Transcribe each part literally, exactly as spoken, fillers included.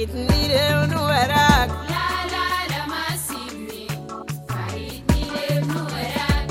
فايتني لون وراك. لا لا لا ما تسيبني، فايتني لون وراك.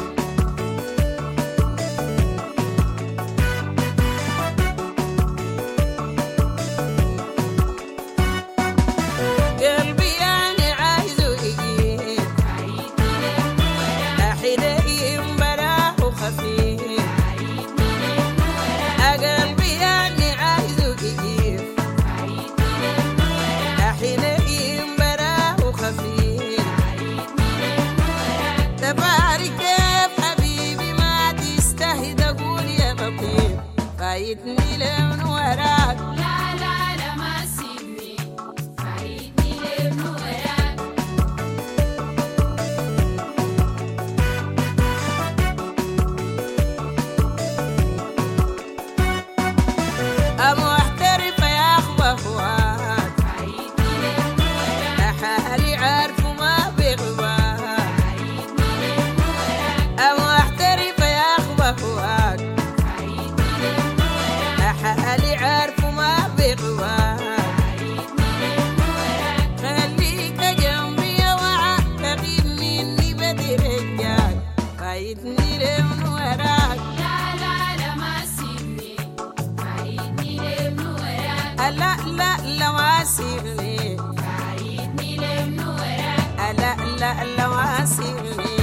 قلبي يعني عايزه يجيب، فايتني لون وراك. أحيدين براه وخفيف. فايتني لون وراك. قلبي يعني عايزه يجيب، فايتني لون وراك. أحيدين براه وخفيف. فايتني لون وراك. تبارك كيف حبيبي ما تستهي تقول يا لطيف. فايتني لون وراك. لا لا لا ما تسيبني، فايتني لون وراك. محترفة يا أخوات، فايتني لون وراك. حالي عارفه ما بغواك. فايتني لون وراك. محترفة يا أخوات، فايتني لون وراك. حالي عارفه ما بغواك. فايتني لون وراك. خليك جنبي وعاك تغيب مني بدي رجاك. فايتني لون وراك. لا لا لا ما تسيبني، فايتني لون وراك. لا لا لا ما سيبني، فايتني لون وراك. لا لا لا ما سيبني،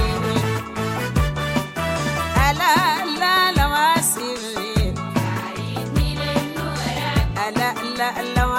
لا لا لا ما سيبني، فايتني لون وراك. لا لا لا